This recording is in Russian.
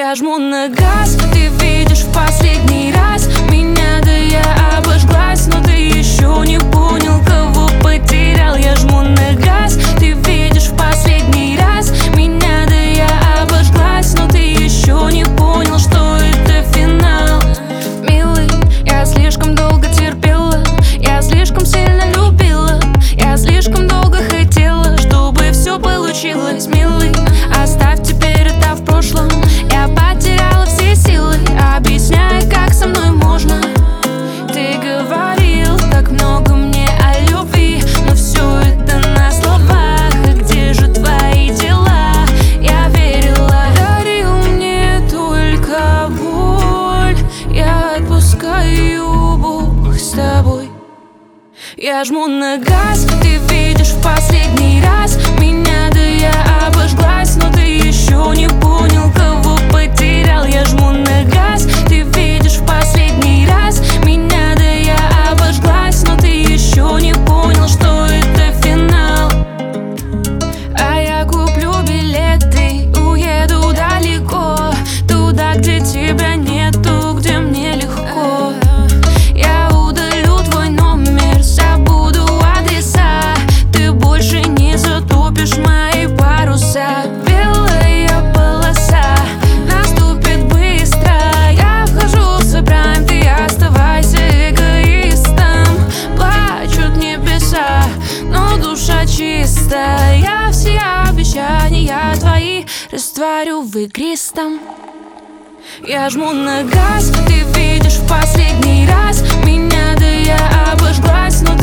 Я жму на газ, ты видишь в последний раз меня, да я обожглась, но ты еще не понял, кого потерял. Я жму на газ, ты видишь в последний раз меня, да я обожглась, но ты еще не понял, что это финал. Милый, я слишком долго терпела, я слишком сильно любила, я слишком долго хотела, чтобы все получилось. Милый, оставь теперь это в прошлом. Я потеряла все силы, объясняй, как со мной можно. Ты говорил так много мне о любви, но все это на словах. А где же твои дела? Я верила, дарил мне только боль. Я отпускаю, Бог с тобой. Я жму на газ, ты видишь в последний раз меня, да я обожглась, но ты еще не понял, кого потерял. Я жму на газ, ты видишь в последний раз меня, да я обожглась, но ты еще не понял, что это финал. А я куплю билеты, уеду далеко, туда, где тебя нету, где мне легко. Я удалю твой номер, забуду адреса, ты больше не затопишь мои паруса. Белая полоса наступит быстро, я вхожу в прайм, ты оставайся эгоистом. Плачут небеса, но душа чистая. Я все обещания твои растворю в игристом. Я жму на газ, ты видишь в последний раз меня, да я обожглась, но